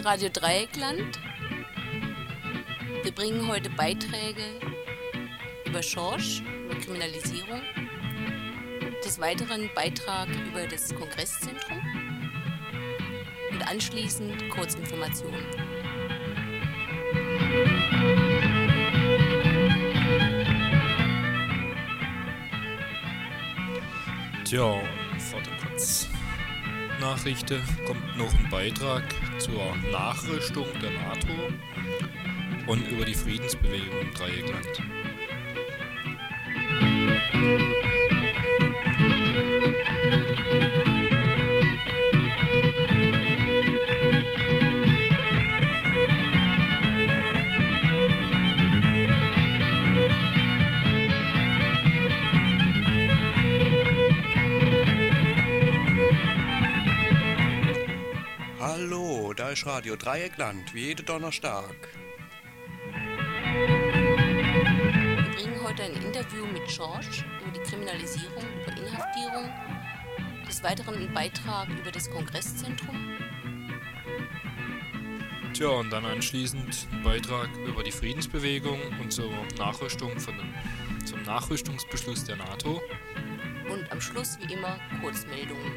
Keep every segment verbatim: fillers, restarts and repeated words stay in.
Radio Dreieckland. Wir bringen heute Beiträge über Schorsch, über Kriminalisierung. Des Weiteren Beitrag über das Kongresszentrum und anschließend Kurzinformationen. Tja, und vor der Kurznachrichten kommt noch ein Beitrag zur Nachrüstung der NATO und über die Friedensbewegung im Dreieckland. Hallo, da ist Radio Dreieckland, wie jeden Donnerstag. Wir bringen heute ein Interview mit Schorsch über die Kriminalisierung, über Inhaftierung. Des Weiteren ein Beitrag über das Kongresszentrum. Tja, und dann anschließend ein Beitrag über die Friedensbewegung und zur Nachrüstung von dem, zum Nachrüstungsbeschluss der NATO. Und am Schluss wie immer Kurzmeldungen.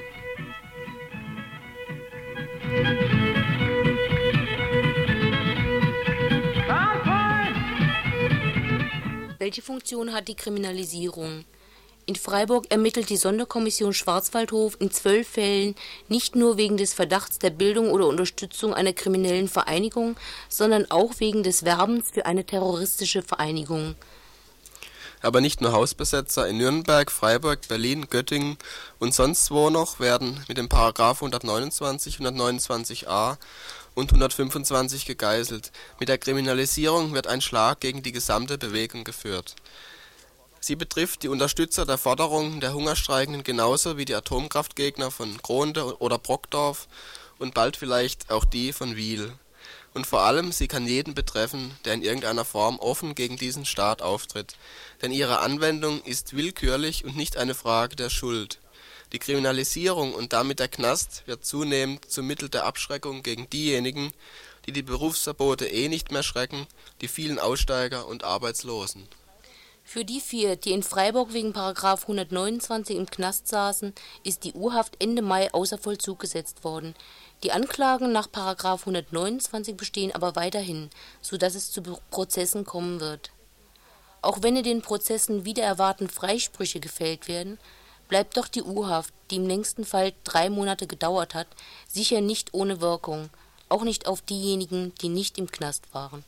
Welche Funktion hat die Kriminalisierung? In Freiburg ermittelt die Sonderkommission Schwarzwaldhof in zwölf Fällen nicht nur wegen des Verdachts der Bildung oder Unterstützung einer kriminellen Vereinigung, sondern auch wegen des Werbens für eine terroristische Vereinigung. Aber nicht nur Hausbesetzer in Nürnberg, Freiburg, Berlin, Göttingen und sonst wo noch werden mit dem Paragraph hundertneunundzwanzig, hundertneunundzwanzig a und hundertfünfundzwanzig gegeißelt. Mit der Kriminalisierung wird ein Schlag gegen die gesamte Bewegung geführt. Sie betrifft die Unterstützer der Forderungen der Hungerstreikenden genauso wie die Atomkraftgegner von Gronde oder Brockdorf und bald vielleicht auch die von Wiel. Und vor allem, sie kann jeden betreffen, der in irgendeiner Form offen gegen diesen Staat auftritt. Denn ihre Anwendung ist willkürlich und nicht eine Frage der Schuld. Die Kriminalisierung und damit der Knast wird zunehmend zum Mittel der Abschreckung gegen diejenigen, die die Berufsverbote eh nicht mehr schrecken, die vielen Aussteiger und Arbeitslosen. Für die vier, die in Freiburg wegen Paragraph hundertneunundzwanzig im Knast saßen, ist die U-Haft Ende Mai außer Vollzug gesetzt worden. Die Anklagen nach Paragraph hundertneunundzwanzig bestehen aber weiterhin, sodass es zu Prozessen kommen wird. Auch wenn in den Prozessen wider Erwarten Freisprüche gefällt werden, bleibt doch die U-Haft, die im längsten Fall drei Monate gedauert hat, sicher nicht ohne Wirkung, auch nicht auf diejenigen, die nicht im Knast waren.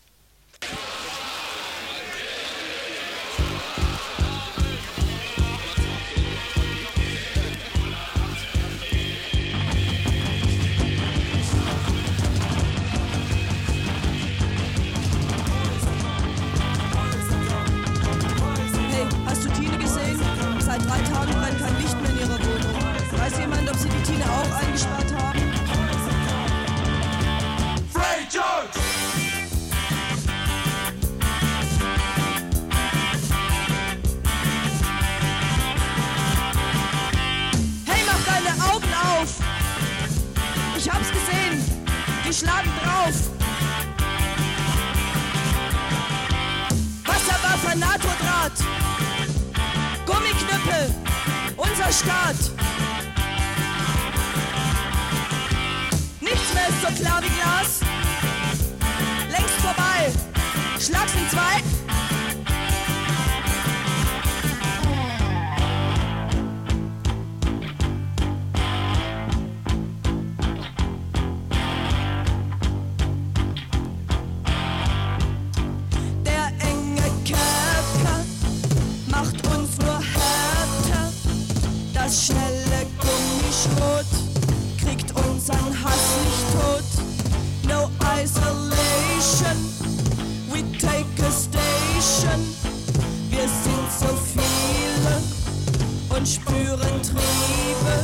Die schlagen drauf. Wasserwaffe, NATO-Draht, Gummiknüppel, unser Staat. Nichts mehr ist so klar wie Glas. Längst vorbei. Schlag's in zwei. Das schnelle Gummischrot kriegt unseren Hass nicht tot. No isolation, we take a station. Wir sind so viele und spüren Triebe.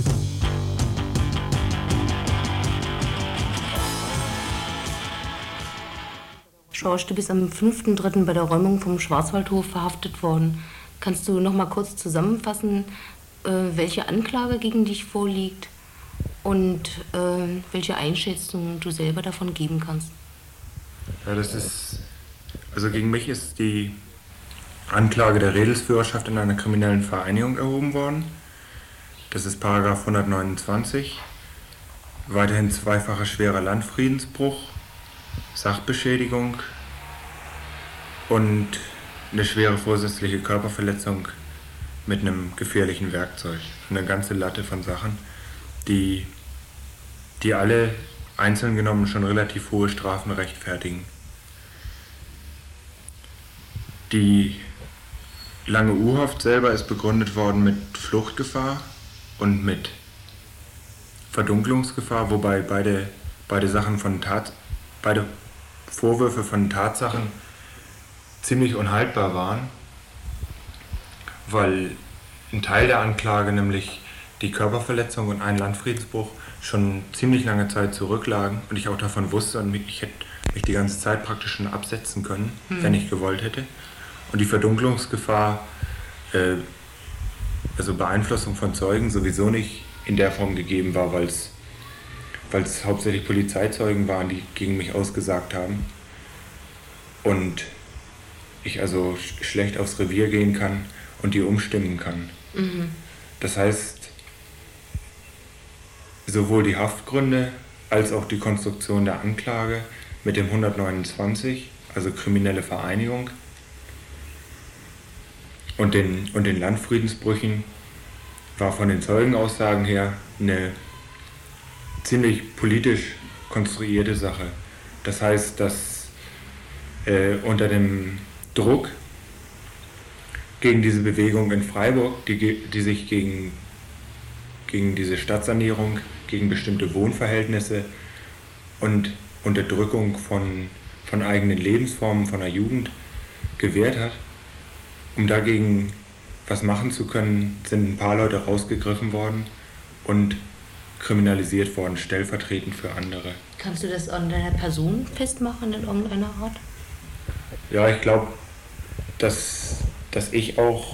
Schorsch, du bist am fünften dritten bei der Räumung vom Schwarzwaldhof verhaftet worden. Kannst du noch mal kurz zusammenfassen, welche Anklage gegen dich vorliegt? und äh, welche Einschätzung du selber davon geben kannst. Ja, das ist, also gegen mich ist die Anklage der Redelsführerschaft in einer kriminellen Vereinigung erhoben worden. Das ist Paragraph hundertneunundzwanzig. Weiterhin zweifacher schwerer Landfriedensbruch, Sachbeschädigung und eine schwere vorsätzliche Körperverletzung mit einem gefährlichen Werkzeug. Eine ganze Latte von Sachen, die, die alle einzeln genommen schon relativ hohe Strafen rechtfertigen. Die lange U-Haft selber ist begründet worden mit Fluchtgefahr und mit Verdunklungsgefahr, wobei beide, beide Sachen von Tat, beide Vorwürfe von Tatsachen ziemlich unhaltbar waren, weil ein Teil der Anklage, nämlich die Körperverletzung und ein Landfriedensbruch, schon ziemlich lange Zeit zurücklagen und ich auch davon wusste und ich hätte mich die ganze Zeit praktisch schon absetzen können, hm. wenn ich gewollt hätte. Und die Verdunklungsgefahr, äh, also Beeinflussung von Zeugen, sowieso nicht in der Form gegeben war, weil es weil es hauptsächlich Polizeizeugen waren, die gegen mich ausgesagt haben. Und ich also sch- schlecht aufs Revier gehen kann und die umstimmen kann. Mhm. Das heißt, sowohl die Haftgründe als auch die Konstruktion der Anklage mit dem hundertneunundzwanzig, also kriminelle Vereinigung, und den, und den Landfriedensbrüchen war von den Zeugenaussagen her eine ziemlich politisch konstruierte Sache. Das heißt, dass äh, unter dem Druck gegen diese Bewegung in Freiburg, die, die sich gegen, gegen diese Stadtsanierung, gegen bestimmte Wohnverhältnisse und Unterdrückung von, von eigenen Lebensformen, von der Jugend gewehrt hat, um dagegen was machen zu können, sind ein paar Leute rausgegriffen worden und kriminalisiert worden, stellvertretend für andere. Kannst du das an deiner Person festmachen in irgendeiner Art? Ja, ich glaube, dass, dass ich auch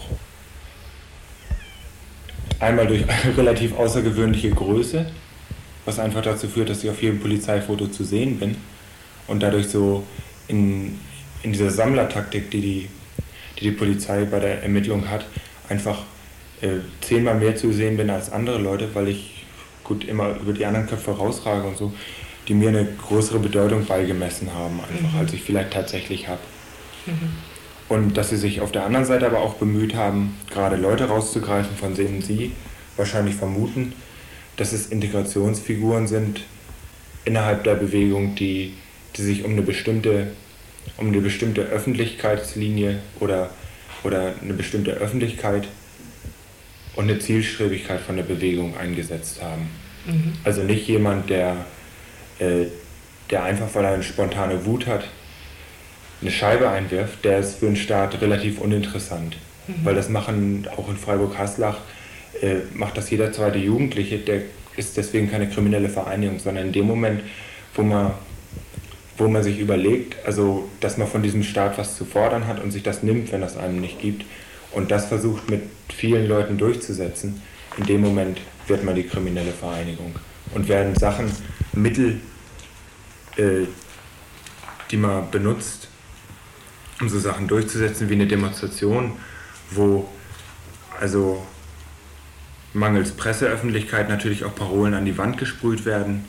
einmal durch eine relativ außergewöhnliche Größe, was einfach dazu führt, dass ich auf jedem Polizeifoto zu sehen bin und dadurch so in, in dieser Sammlertaktik, die die, die die Polizei bei der Ermittlung hat, einfach äh, zehnmal mehr zu sehen bin als andere Leute, weil ich gut immer über die anderen Köpfe rausrage und so, die mir eine größere Bedeutung beigemessen haben, einfach mhm. als ich vielleicht tatsächlich habe. Mhm. Und dass sie sich auf der anderen Seite aber auch bemüht haben, gerade Leute rauszugreifen, von denen sie wahrscheinlich vermuten, dass es Integrationsfiguren sind innerhalb der Bewegung, die, die sich um eine bestimmte, um eine bestimmte Öffentlichkeitslinie oder, oder eine bestimmte Öffentlichkeit und eine Zielstrebigkeit von der Bewegung eingesetzt haben. Mhm. Also nicht jemand, der, äh, der einfach, weil er eine spontane Wut hat, eine Scheibe einwirft, der ist für den Staat relativ uninteressant. Mhm. Weil das machen auch in Freiburg-Haslach, äh, macht das jeder zweite Jugendliche, der ist deswegen keine kriminelle Vereinigung, sondern in dem Moment, wo man, wo man sich überlegt, also dass man von diesem Staat was zu fordern hat und sich das nimmt, wenn das einem nicht gibt, und das versucht mit vielen Leuten durchzusetzen, in dem Moment wird man die kriminelle Vereinigung. Und werden Sachen, Mittel, äh, die man benutzt, um so Sachen durchzusetzen, wie eine Demonstration, wo also mangels Presseöffentlichkeit natürlich auch Parolen an die Wand gesprüht werden,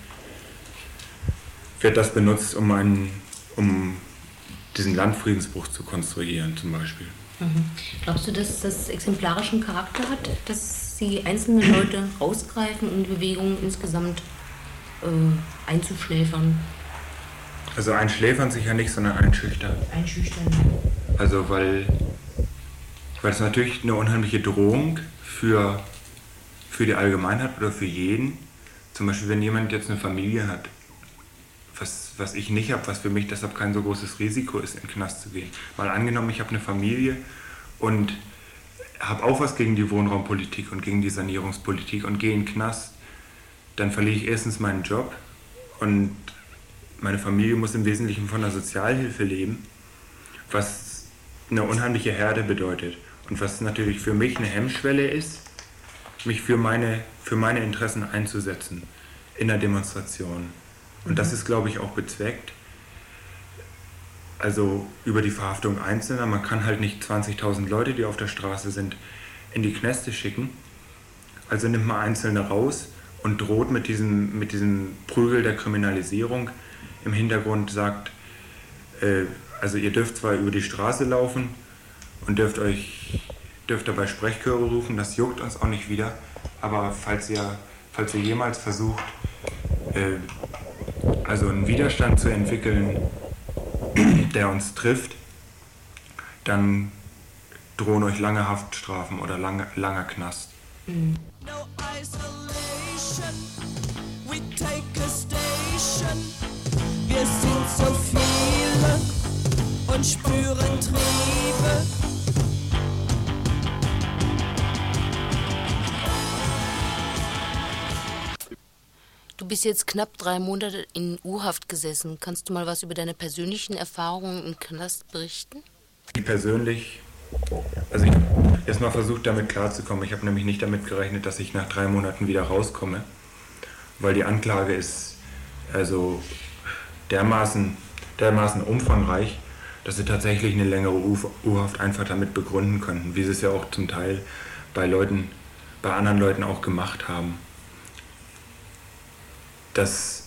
wird das benutzt, um, einen, um diesen Landfriedensbruch zu konstruieren zum Beispiel. Mhm. Glaubst du, dass das exemplarischen Charakter hat, dass sie einzelne Leute rausgreifen, um die Bewegung insgesamt äh, einzuschläfern? Also einschläfern sicher nicht, sondern einschüchtern. Einschüchtern. Also weil, weil es natürlich eine unheimliche Drohung für, für die Allgemeinheit oder für jeden, zum Beispiel wenn jemand jetzt eine Familie hat, was, was ich nicht habe, was für mich deshalb kein so großes Risiko ist, in den Knast zu gehen. Mal angenommen, ich habe eine Familie und habe auch was gegen die Wohnraumpolitik und gegen die Sanierungspolitik und gehe in den Knast, dann verliere ich erstens meinen Job und meine Familie muss im Wesentlichen von der Sozialhilfe leben, was eine unheimliche Härte bedeutet und was natürlich für mich eine Hemmschwelle ist, mich für meine, für meine Interessen einzusetzen. in der Demonstration. Und mhm. das ist, glaube ich, auch bezweckt. Also über die Verhaftung Einzelner. Man kann halt nicht zwanzigtausend Leute, die auf der Straße sind, in die Knäste schicken. Also nimmt man Einzelne raus und droht mit diesem, mit diesem Prügel der Kriminalisierung. Im Hintergrund sagt, äh, also ihr dürft zwar über die Straße laufen und dürft euch dürft dabei Sprechchöre rufen, das juckt uns auch nicht wieder, aber falls ihr, falls ihr jemals versucht, äh, also einen Widerstand zu entwickeln, der uns trifft, dann drohen euch lange Haftstrafen oder lange, langer Knast. Mhm. No isolation, we take a station. Wir sind so viele und spüren Triebe. Du bist jetzt knapp drei Monate in U-Haft gesessen. Kannst du mal was über deine persönlichen Erfahrungen im Knast berichten? Persönlich, also ich habe erstmal versucht, damit klarzukommen. Ich habe nämlich nicht damit gerechnet, dass ich nach drei Monaten wieder rauskomme, weil die Anklage ist also dermaßen, dermaßen umfangreich, dass sie tatsächlich eine längere U-Haft einfach damit begründen könnten, wie sie es ja auch zum Teil bei Leuten, bei anderen Leuten auch gemacht haben. Das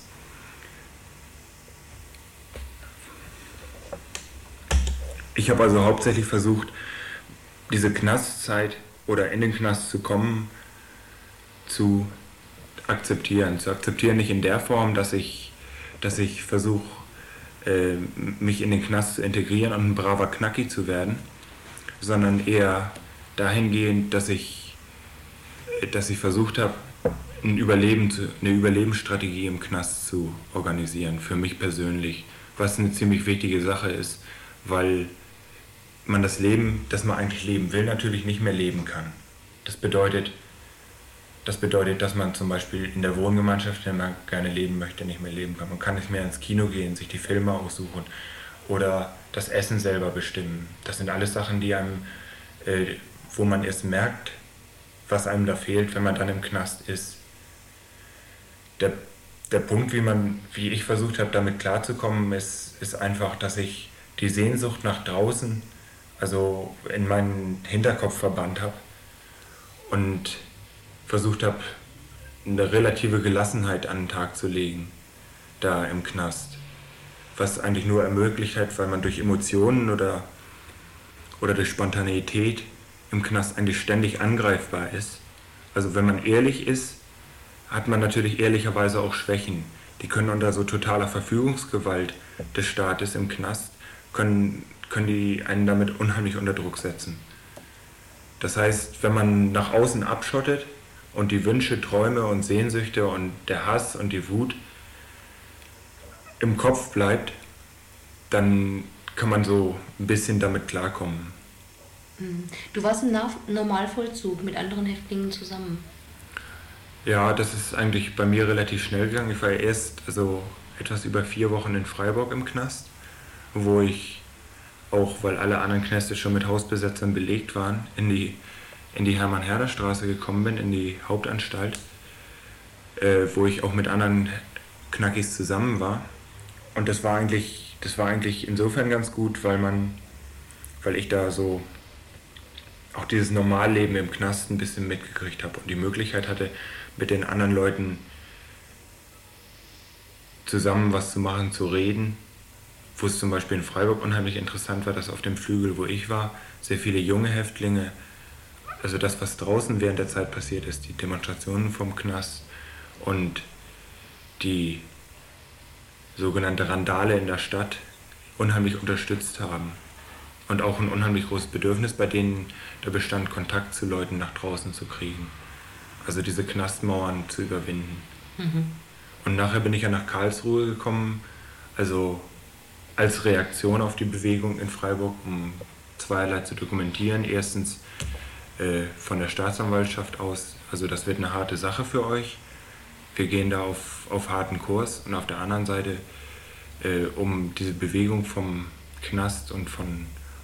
ich habe also hauptsächlich versucht, diese Knastzeit oder in den Knast zu kommen, zu akzeptieren. Zu akzeptieren nicht in der Form, dass ich, dass ich versuche, äh, mich in den Knast zu integrieren und ein braver Knacki zu werden, sondern eher dahingehend, dass ich, dass ich versucht habe, ein Überleben zu, eine Überlebensstrategie im Knast zu organisieren, für mich persönlich, was eine ziemlich wichtige Sache ist, weil man das Leben, das man eigentlich leben will, natürlich nicht mehr leben kann. Das bedeutet, das bedeutet, dass man zum Beispiel in der Wohngemeinschaft, in der man gerne leben möchte, nicht mehr leben kann. Man kann nicht mehr ins Kino gehen, sich die Filme aussuchen oder das Essen selber bestimmen. Das sind alles Sachen, die einem, äh, wo man erst merkt, was einem da fehlt, wenn man dann im Knast ist. Der, der Punkt, wie man, wie ich versucht habe, damit klarzukommen, ist, ist einfach, dass ich die Sehnsucht nach draußen, also in meinen Hinterkopf verbannt habe und versucht habe, eine relative Gelassenheit an den Tag zu legen, da im Knast. Was eigentlich nur ermöglicht hat, weil man durch Emotionen oder, oder durch Spontaneität im Knast eigentlich ständig angreifbar ist. Also wenn man ehrlich ist, hat man natürlich ehrlicherweise auch Schwächen. Die können unter so totaler Verfügungsgewalt des Staates im Knast, können, können die einen damit unheimlich unter Druck setzen. Das heißt, wenn man nach außen abschottet und die Wünsche, Träume und Sehnsüchte und der Hass und die Wut im Kopf bleibt, dann kann man so ein bisschen damit klarkommen. Du warst im Normalvollzug mit anderen Häftlingen zusammen. Ja, das ist eigentlich bei mir relativ schnell gegangen. Ich war erst also etwas über vier Wochen in Freiburg im Knast, wo ich auch, weil alle anderen Knäste schon mit Hausbesetzern belegt waren, in die, in die Hermann-Herder-Straße gekommen bin, in die Hauptanstalt, äh, wo ich auch mit anderen Knackis zusammen war. Und das war eigentlich, das war eigentlich insofern ganz gut, weil man, weil ich da so auch dieses Normalleben im Knast ein bisschen mitgekriegt habe und die Möglichkeit hatte, mit den anderen Leuten zusammen was zu machen, zu reden. Wo es zum Beispiel in Freiburg unheimlich interessant war, dass auf dem Flügel, wo ich war, sehr viele junge Häftlinge, also das, was draußen während der Zeit passiert ist, die Demonstrationen vom Knast und die sogenannte Randale in der Stadt unheimlich unterstützt haben. Und auch ein unheimlich großes Bedürfnis bei denen da bestand, Kontakt zu Leuten nach draußen zu kriegen. Also diese Knastmauern zu überwinden. Mhm. Und nachher bin ich ja nach Karlsruhe gekommen, also als Reaktion auf die Bewegung in Freiburg, um zweierlei zu dokumentieren. Erstens äh, von der Staatsanwaltschaft aus, also das wird eine harte Sache für euch. Wir gehen da auf, auf harten Kurs. Und auf der anderen Seite, äh, um diese Bewegung vom Knast und von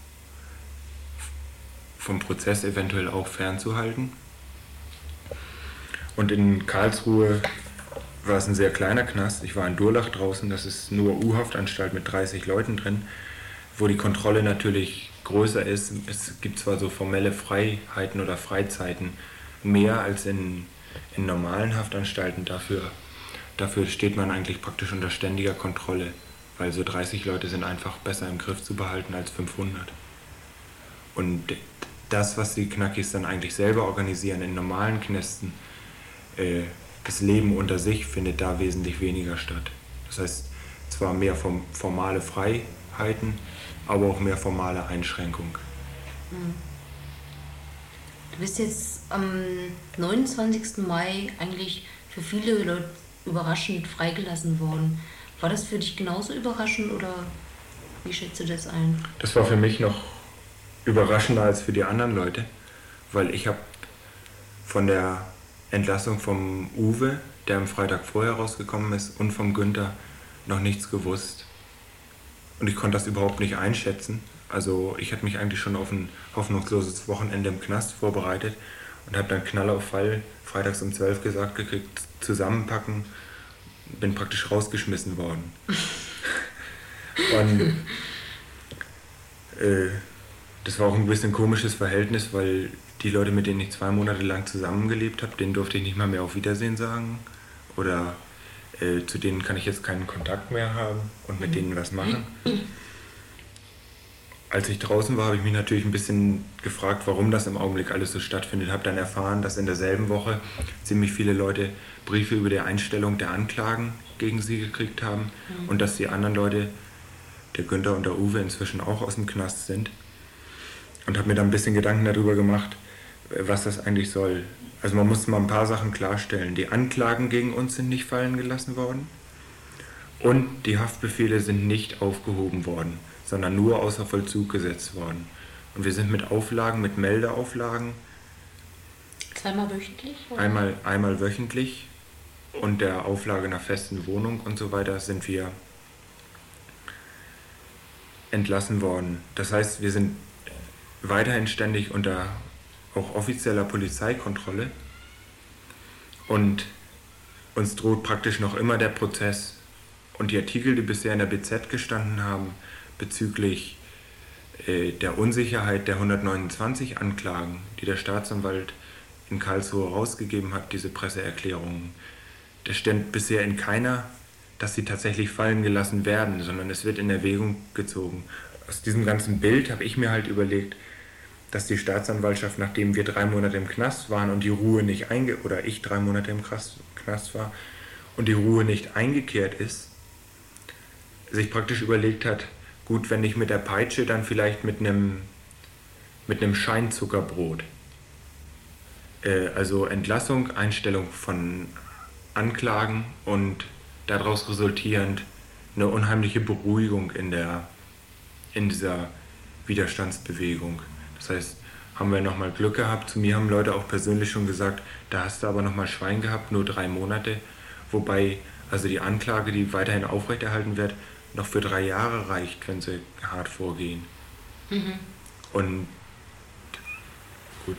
vom Prozess eventuell auch fernzuhalten. Und in Karlsruhe war es ein sehr kleiner Knast. Ich war in Durlach draußen, das ist nur U-Haftanstalt mit dreißig Leuten drin, wo die Kontrolle natürlich größer ist. Es gibt zwar so formelle Freiheiten oder Freizeiten mehr als in, in normalen Haftanstalten, dafür, dafür steht man eigentlich praktisch unter ständiger Kontrolle, weil so dreißig Leute sind einfach besser im Griff zu behalten als fünfhundert. Und das, was die Knackis dann eigentlich selber organisieren in normalen Knästen, äh, das Leben unter sich findet da wesentlich weniger statt. Das heißt, zwar mehr vom, formale Freiheiten, aber auch mehr formale Einschränkung. Du bist jetzt am neunundzwanzigsten Mai eigentlich für viele Leute überraschend freigelassen worden. War das für dich genauso überraschend oder wie schätzt du das ein? Das war für mich noch überraschender als für die anderen Leute, weil ich habe von der Entlassung vom Uwe, der am Freitag vorher rausgekommen ist, und vom Günther noch nichts gewusst. Und ich konnte das überhaupt nicht einschätzen. Also ich hatte mich eigentlich schon auf ein hoffnungsloses Wochenende im Knast vorbereitet und habe dann Knall auf Fall freitags um zwölf gesagt gekriegt, zusammenpacken, bin praktisch rausgeschmissen worden. Und äh, das war auch ein bisschen ein komisches Verhältnis, weil die Leute, mit denen ich zwei Monate lang zusammengelebt habe, denen durfte ich nicht mal mehr auf Wiedersehen sagen. Oder äh, zu denen kann ich jetzt keinen Kontakt mehr haben und mit denen was machen. Als ich draußen war, habe ich mich natürlich ein bisschen gefragt, warum das im Augenblick alles so stattfindet. Ich habe dann erfahren, dass in derselben Woche ziemlich viele Leute Briefe über die Einstellung der Anklagen gegen sie gekriegt haben mhm. und dass die anderen Leute, der Günther und der Uwe, inzwischen auch aus dem Knast sind. Und habe mir dann ein bisschen Gedanken darüber gemacht, was das eigentlich soll. Also man muss mal ein paar Sachen klarstellen. Die Anklagen gegen uns sind nicht fallen gelassen worden und die Haftbefehle sind nicht aufgehoben worden, sondern nur außer Vollzug gesetzt worden. Und wir sind mit Auflagen, mit Meldeauflagen. Zweimal wöchentlich? Oder? Einmal, einmal wöchentlich und der Auflage einer festen Wohnung und so weiter sind wir entlassen worden. Das heißt, wir sind weiterhin ständig unter auch offizieller Polizeikontrolle und uns droht praktisch noch immer der Prozess. Und die Artikel, die bisher in der B Z gestanden haben, bezüglich äh, der Unsicherheit der hundertneunundzwanzig Anklagen, die der Staatsanwalt in Karlsruhe rausgegeben hat, diese Presseerklärungen, das stand bisher in keiner, dass sie tatsächlich fallen gelassen werden, sondern es wird in Erwägung gezogen. Aus diesem ganzen Bild habe ich mir halt überlegt, dass die Staatsanwaltschaft, nachdem wir drei Monate im Knast waren und die Ruhe nicht einge oder ich drei Monate im Knast war und die Ruhe nicht eingekehrt ist, sich praktisch überlegt hat, gut, wenn nicht mit der Peitsche, dann vielleicht mit einem mit einem Scheinzuckerbrot. Äh, also Entlassung, Einstellung von Anklagen und daraus resultierend eine unheimliche Beruhigung in der in dieser Widerstandsbewegung. Das heißt, haben wir nochmal Glück gehabt. Zu mir haben Leute auch persönlich schon gesagt, da hast du aber nochmal Schwein gehabt, nur drei Monate. Wobei also die Anklage, die weiterhin aufrechterhalten wird, noch für drei Jahre reicht, wenn sie hart vorgehen. Mhm. Und gut.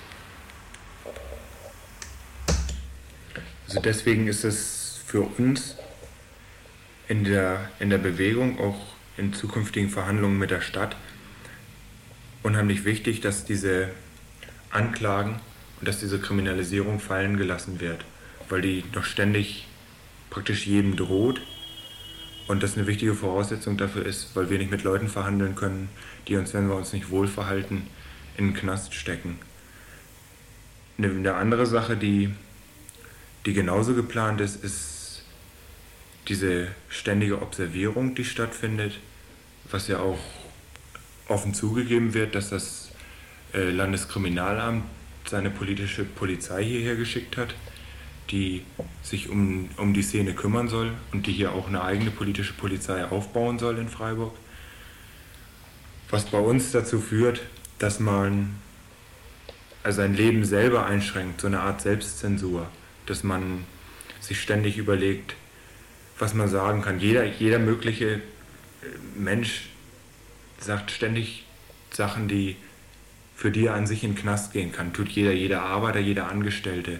Also deswegen ist es für uns in der, in der Bewegung, auch in zukünftigen Verhandlungen mit der Stadt, unheimlich wichtig, dass diese Anklagen und dass diese Kriminalisierung fallen gelassen wird, weil die noch ständig praktisch jedem droht und das eine wichtige Voraussetzung dafür ist, weil wir nicht mit Leuten verhandeln können, die uns, wenn wir uns nicht wohl verhalten, in den Knast stecken. Eine, eine andere Sache, die, die genauso geplant ist, ist diese ständige Observierung, die stattfindet, was ja auch offen zugegeben wird, dass das äh, Landeskriminalamt seine politische Polizei hierher geschickt hat, die sich um, um die Szene kümmern soll und die hier auch eine eigene politische Polizei aufbauen soll in Freiburg. Was bei uns dazu führt, dass man also sein Leben selber einschränkt, so eine Art Selbstzensur, dass man sich ständig überlegt, was man sagen kann. Jeder, jeder mögliche Mensch sagt ständig Sachen, die, für die er an sich in den Knast gehen kann. Tut jeder, jeder Arbeiter, jeder Angestellte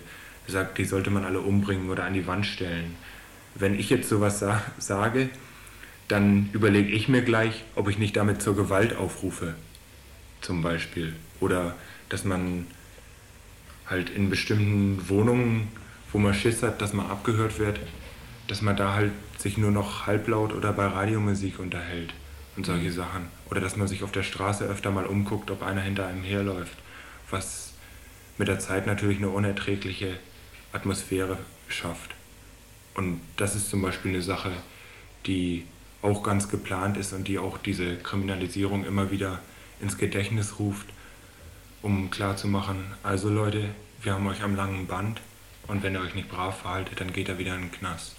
sagt, die sollte man alle umbringen oder an die Wand stellen. Wenn ich jetzt sowas sa- sage, dann überlege ich mir gleich, ob ich nicht damit zur Gewalt aufrufe, zum Beispiel. Oder dass man halt in bestimmten Wohnungen, wo man Schiss hat, dass man abgehört wird, dass man da halt sich nur noch halblaut oder bei Radiomusik unterhält und solche Sachen. Oder dass man sich auf der Straße öfter mal umguckt, ob einer hinter einem herläuft, was mit der Zeit natürlich eine unerträgliche Atmosphäre schafft. Und das ist zum Beispiel eine Sache, die auch ganz geplant ist und die auch diese Kriminalisierung immer wieder ins Gedächtnis ruft, um klarzumachen, also Leute, wir haben euch am langen Band und wenn ihr euch nicht brav verhaltet, dann geht er wieder in den Knast.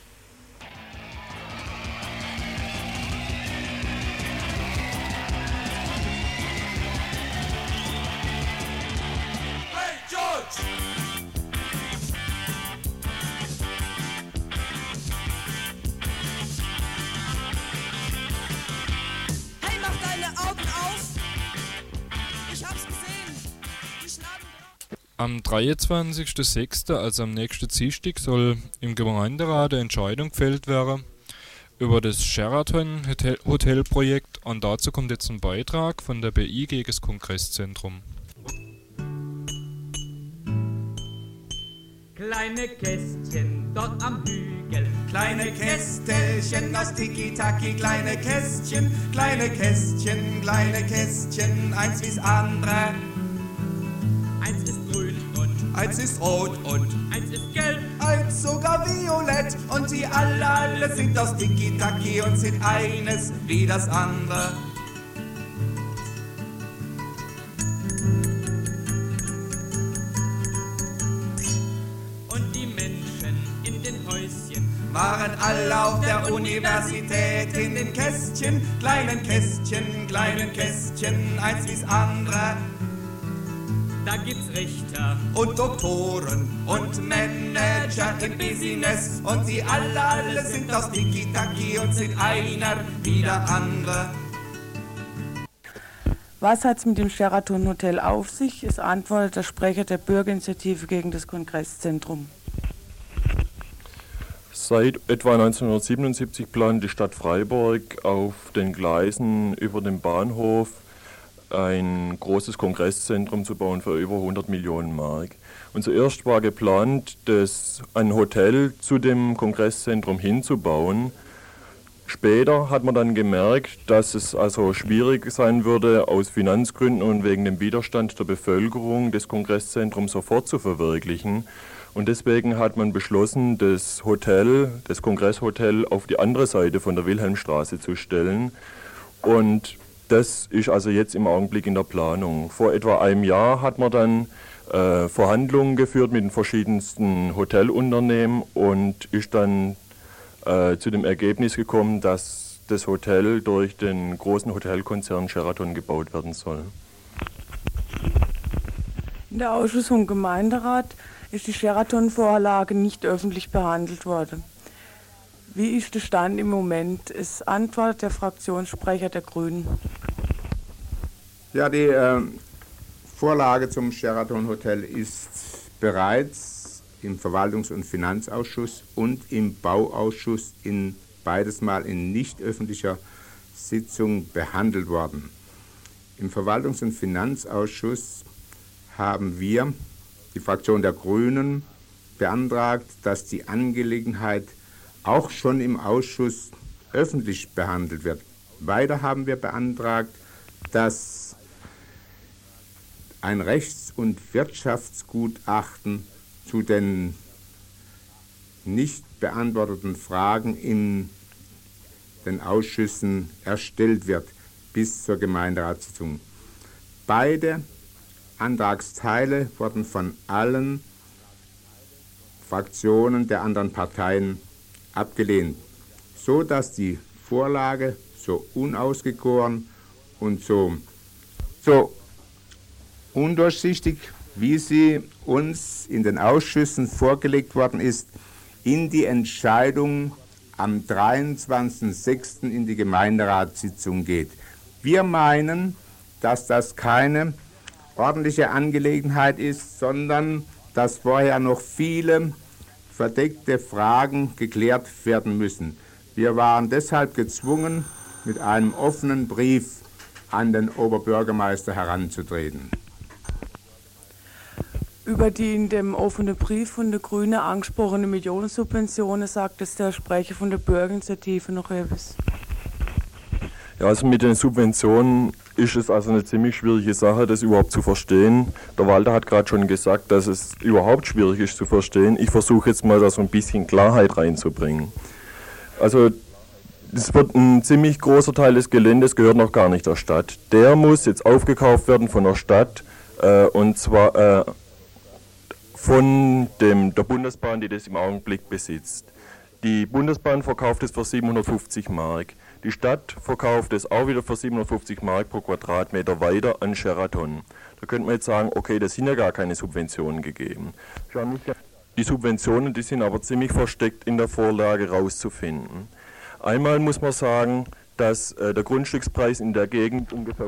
Hey George! Hey, mach deine Augen auf! Ich hab's gesehen! Die schlagen drauf! Am dreiundzwanzigsten sechsten, also am nächsten Dienstag, soll im Gemeinderat eine Entscheidung gefällt werden über das Sheraton Hotel- Hotelprojekt und dazu kommt jetzt ein Beitrag von der B I gegen das Kongresszentrum. Kleine Kästchen dort am Hügel, Kleine Kästelchen aus Tiki-Taki, kleine Kästchen, kleine Kästchen, kleine Kästchen, eins wie's andere, eins ist grün und eins ist rot und eins ist gelb. eins sogar violett und sie alle, alle sind aus Tiki-Taki und sind eines wie das andere. Und die Menschen in den Häuschen Waren alle auf der Universität in den Kästchen, kleinen Kästchen, kleinen Kästchen, eins wie's andere. da gibt's Richter Und Doktoren und Manager im Business und sie alle, alle sind aus Tiki-Taki und sind einer wie der andere. Was hat's mit dem Sheraton Hotel auf sich? Es antwortet der Sprecher der Bürgerinitiative gegen das Kongresszentrum. Seit etwa neunzehnhundertsiebenundsiebzig plant die Stadt Freiburg auf den Gleisen über dem Bahnhof ein großes Kongresszentrum zu bauen für über hundert Millionen Mark. Und zuerst war geplant, das ein Hotel zu dem Kongresszentrum hinzubauen. Später hat man dann gemerkt, dass es also schwierig sein würde, aus Finanzgründen und wegen dem Widerstand der Bevölkerung das Kongresszentrums sofort zu verwirklichen. Und deswegen hat man beschlossen, das Hotel, das Kongresshotel auf die andere Seite von der Wilhelmstraße zu stellen. Und das ist also jetzt im Augenblick in der Planung. Vor etwa einem Jahr hat man dann äh, Verhandlungen geführt mit den verschiedensten Hotelunternehmen und ist dann äh, zu dem Ergebnis gekommen, dass das Hotel durch den großen Hotelkonzern Sheraton gebaut werden soll. In der Ausschuss- und Gemeinderat ist die Sheraton-Vorlage nicht öffentlich behandelt worden. Wie ist der Stand im Moment? Es antwortet der Fraktionssprecher der Grünen. Ja, die äh, Vorlage zum Sheraton Hotel ist bereits im Verwaltungs- und Finanzausschuss und im Bauausschuss in beides Mal in nicht öffentlicher Sitzung behandelt worden. Im Verwaltungs- und Finanzausschuss haben wir, die Fraktion der Grünen, beantragt, dass die Angelegenheit auch schon im Ausschuss öffentlich behandelt wird. Weiter haben wir beantragt, dass ein Rechts- und Wirtschaftsgutachten zu den nicht beantworteten Fragen in den Ausschüssen erstellt wird bis zur Gemeinderatssitzung. Beide Antragsteile wurden von allen Fraktionen der anderen Parteien abgelehnt, so dass die Vorlage so unausgegoren und so, so undurchsichtig, wie sie uns in den Ausschüssen vorgelegt worden ist, in die Entscheidung am dreiundzwanzigsten sechsten in die Gemeinderatssitzung geht. Wir meinen, dass das keine ordentliche Angelegenheit ist, sondern dass vorher noch viele verdeckte Fragen geklärt werden müssen. Wir waren deshalb gezwungen, mit einem offenen Brief an den Oberbürgermeister heranzutreten. Über die in dem offenen Brief von der Grünen angesprochene Millionensubventionen sagt es der Sprecher von der Bürgerinitiative noch etwas. Ja, also mit den Subventionen ist es also eine ziemlich schwierige Sache, das überhaupt zu verstehen. Der Walter hat gerade schon gesagt, dass es überhaupt schwierig ist zu verstehen. Ich versuche jetzt mal da so ein bisschen Klarheit reinzubringen. Also es wird ein ziemlich großer Teil des Geländes gehört noch gar nicht der Stadt. Der muss jetzt aufgekauft werden von der Stadt äh, und zwar äh, von dem, der Bundesbahn, die das im Augenblick besitzt. Die Bundesbahn verkauft es für siebenhundertfünfzig Mark. Die Stadt verkauft es auch wieder für siebenhundertfünfzig Mark pro Quadratmeter weiter an Sheraton. Da könnte man jetzt sagen, okay, da sind ja gar keine Subventionen gegeben. Die Subventionen, die sind aber ziemlich versteckt in der Vorlage rauszufinden. Einmal muss man sagen, dass äh, der Grundstückspreis in der Gegend ungefähr...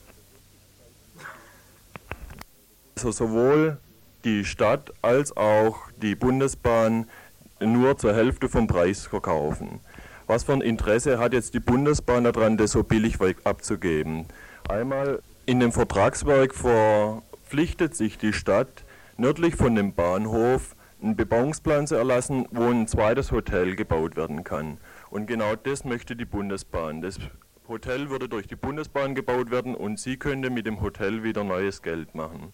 Also sowohl die Stadt als auch die Bundesbahn nur zur Hälfte vom Preis verkaufen. Was für ein Interesse hat jetzt die Bundesbahn daran, das so billig abzugeben? Einmal in dem Vertragswerk verpflichtet sich die Stadt, nördlich von dem Bahnhof einen Bebauungsplan zu erlassen, wo ein zweites Hotel gebaut werden kann. Und genau das möchte die Bundesbahn. Das Hotel würde durch die Bundesbahn gebaut werden und sie könnte mit dem Hotel wieder neues Geld machen.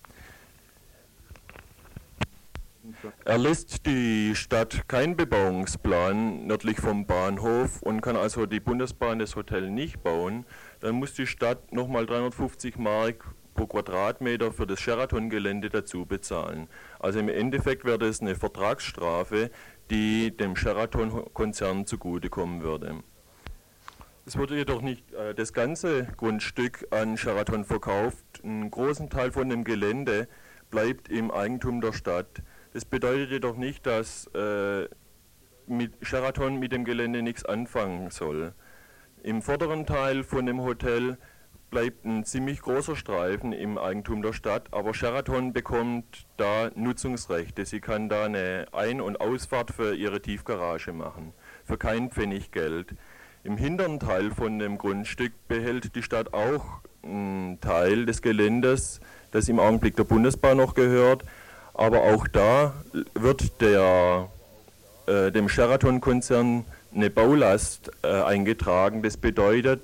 Erlässt die Stadt keinen Bebauungsplan nördlich vom Bahnhof und kann also die Bundesbahn das Hotel nicht bauen, dann muss die Stadt nochmal dreihundertfünfzig Mark pro Quadratmeter für das Sheraton-Gelände dazu bezahlen. Also im Endeffekt wäre das eine Vertragsstrafe, die dem Sheraton-Konzern zugutekommen würde. Es wurde jedoch nicht äh, das ganze Grundstück an Sheraton verkauft. Einen großen Teil von dem Gelände bleibt im Eigentum der Stadt. Das bedeutet jedoch nicht, dass äh, mit Sheraton mit dem Gelände nichts anfangen soll. Im vorderen Teil von dem Hotel bleibt ein ziemlich großer Streifen im Eigentum der Stadt, aber Sheraton bekommt da Nutzungsrechte. Sie kann da eine Ein- und Ausfahrt für ihre Tiefgarage machen, für keinen Pfennig Geld. Im hinteren Teil von dem Grundstück behält die Stadt auch einen Teil des Geländes, das im Augenblick der Bundesbahn noch gehört. Aber auch da wird der, äh, dem Sheraton-Konzern eine Baulast äh, eingetragen. Das bedeutet,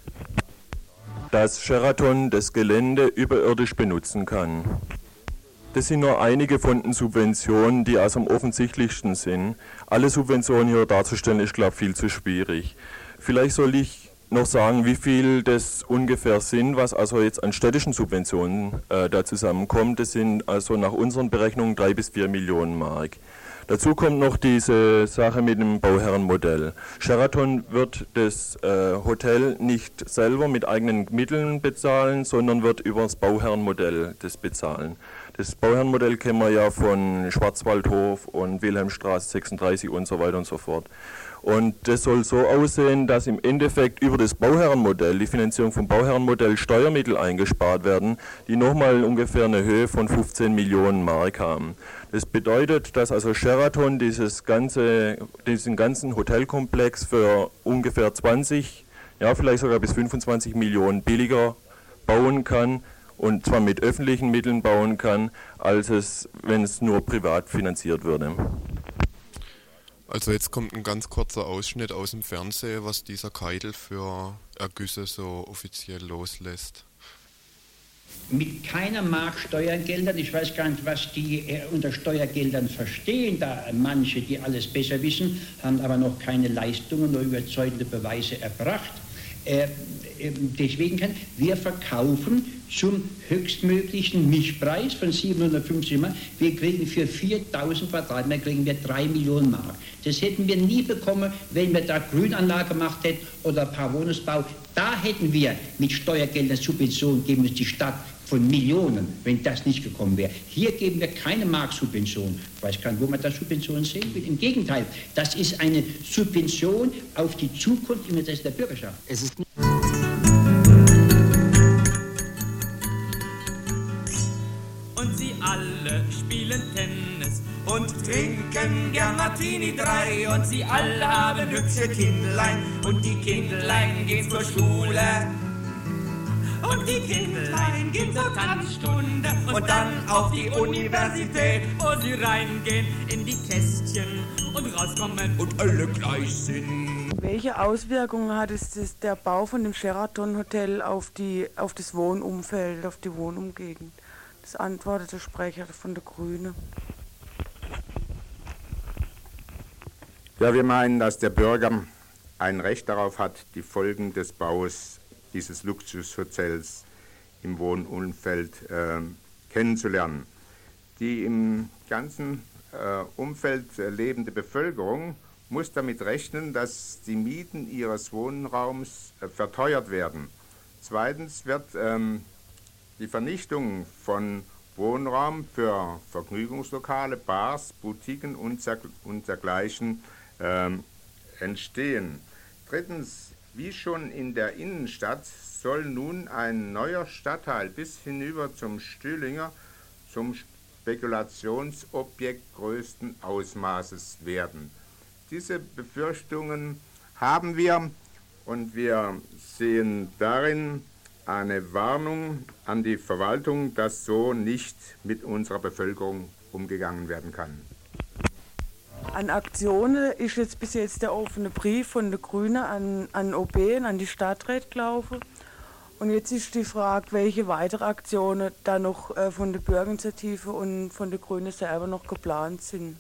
dass Sheraton das Gelände überirdisch benutzen kann. Das sind nur einige von den Subventionen, die also am offensichtlichsten sind. Alle Subventionen hier darzustellen, ist, glaube ich, viel zu schwierig. Vielleicht soll ich noch sagen, wie viel das ungefähr sind, was also jetzt an städtischen Subventionen äh, da zusammenkommt. Das sind also nach unseren Berechnungen drei bis vier Millionen Mark. Dazu kommt noch diese Sache mit dem Bauherrenmodell. Sheraton wird das äh, Hotel nicht selber mit eigenen Mitteln bezahlen, sondern wird über das Bauherrenmodell das bezahlen. Das Bauherrenmodell kennen wir ja von Schwarzwaldhof und Wilhelmstraße sechsunddreißig und so weiter und so fort. Und das soll so aussehen, dass im Endeffekt über das Bauherrenmodell, die Finanzierung vom Bauherrenmodell, Steuermittel eingespart werden, die nochmal ungefähr eine Höhe von fünfzehn Millionen Mark haben. Das bedeutet, dass also Sheraton dieses ganze, diesen ganzen Hotelkomplex für ungefähr zwanzig, ja vielleicht sogar bis fünfundzwanzig Millionen billiger bauen kann, und zwar mit öffentlichen Mitteln bauen kann, als es, wenn es nur privat finanziert würde. Also jetzt kommt ein ganz kurzer Ausschnitt aus dem Fernsehen, was dieser Keitel für Ergüsse so offiziell loslässt. Mit keiner Mark Steuergeldern, ich weiß gar nicht, was die äh, unter Steuergeldern verstehen, da manche, die alles besser wissen, haben aber noch keine Leistungen oder überzeugende Beweise erbracht. Äh, äh, deswegen kann wir verkaufen zum höchstmöglichen Mischpreis von siebenhundertfünfzig Mark. Wir kriegen für viertausend Quadratmeter kriegen wir drei Millionen Mark. Das hätten wir nie bekommen, wenn wir da Grünanlage gemacht hätten oder ein paar Wohnungsbau. Da hätten wir mit Steuergeldern Subventionen geben müssen, die Stadt von Millionen, wenn das nicht gekommen wäre. Hier geben wir keine Marksubvention. Ich weiß gar nicht, wo man da Subventionen sehen will. Im Gegenteil, das ist eine Subvention auf die Zukunft im Interesse der Bürgerschaft. Es ist und sie alle spielen Tennis und trinken gern Martini drei. Und sie alle haben hübsche Kindlein und die Kindlein gehen zur Schule. Und die Kindlein gehen zur Tanzstunde und dann auf die Universität, wo sie reingehen in die Kästchen und rauskommen und alle gleich sind. Welche Auswirkungen hat es das, der Bau von dem Sheraton Hotel auf, die, auf das Wohnumfeld, auf die Wohnumgegend? Das antwortet der Sprecher von der Grünen. Ja, wir meinen, dass der Bürger ein Recht darauf hat, die Folgen des Baus dieses Luxushotels im Wohnumfeld äh, kennenzulernen. Die im ganzen äh, Umfeld äh, lebende Bevölkerung muss damit rechnen, dass die Mieten ihres Wohnraums äh, verteuert werden. Zweitens wird ähm, die Vernichtung von Wohnraum für Vergnügungslokale, Bars, Boutiquen und, und dergleichen äh, entstehen. Drittens, wie schon in der Innenstadt soll nun ein neuer Stadtteil bis hinüber zum Stühlinger zum Spekulationsobjekt größten Ausmaßes werden. Diese Befürchtungen haben wir und wir sehen darin eine Warnung an die Verwaltung, dass so nicht mit unserer Bevölkerung umgegangen werden kann. An Aktionen ist jetzt bis jetzt der offene Brief von der Grünen an, an O B und an die Stadträte gelaufen. Und jetzt ist die Frage, welche weitere Aktionen da noch äh, von der Bürgerinitiative und von der Grünen selber noch geplant sind.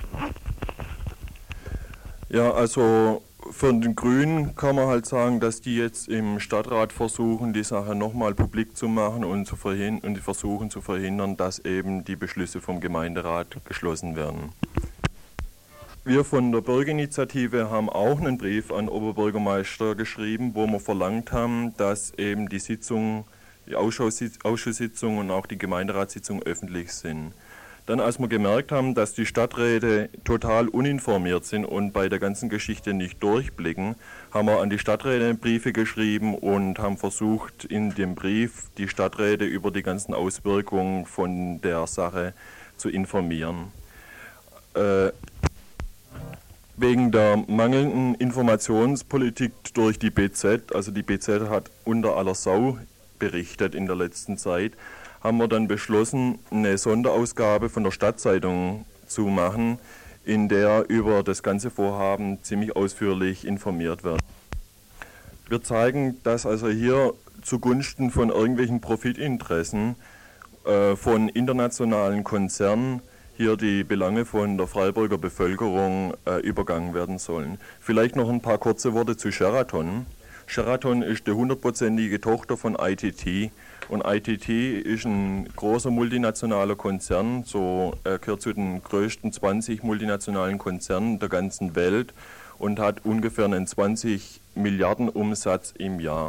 Ja, also von den Grünen kann man halt sagen, dass die jetzt im Stadtrat versuchen, die Sache nochmal publik zu machen und, zu verhindern, und versuchen zu verhindern, dass eben die Beschlüsse vom Gemeinderat geschlossen werden. Wir von der Bürgerinitiative haben auch einen Brief an Oberbürgermeister geschrieben, wo wir verlangt haben, dass eben die Sitzung, die Ausschusssitzung und auch die Gemeinderatssitzung öffentlich sind. Dann, als wir gemerkt haben, dass die Stadträte total uninformiert sind und bei der ganzen Geschichte nicht durchblicken, haben wir an die Stadträte Briefe geschrieben und haben versucht, in dem Brief die Stadträte über die ganzen Auswirkungen von der Sache zu informieren. Äh, Wegen der mangelnden Informationspolitik durch die B Z, also die B Z hat unter aller Sau berichtet in der letzten Zeit, haben wir dann beschlossen, eine Sonderausgabe von der Stadtzeitung zu machen, in der über das ganze Vorhaben ziemlich ausführlich informiert wird. Wir zeigen, dass also hier zugunsten von irgendwelchen Profitinteressen äh, von internationalen Konzernen hier die Belange von der Freiburger Bevölkerung äh, übergangen werden sollen. Vielleicht noch ein paar kurze Worte zu Sheraton. Sheraton ist die hundertprozentige Tochter von I T T und I T T ist ein großer multinationaler Konzern, so er gehört zu den größten zwanzig multinationalen Konzernen der ganzen Welt und hat ungefähr einen zwanzig Milliarden Umsatz im Jahr.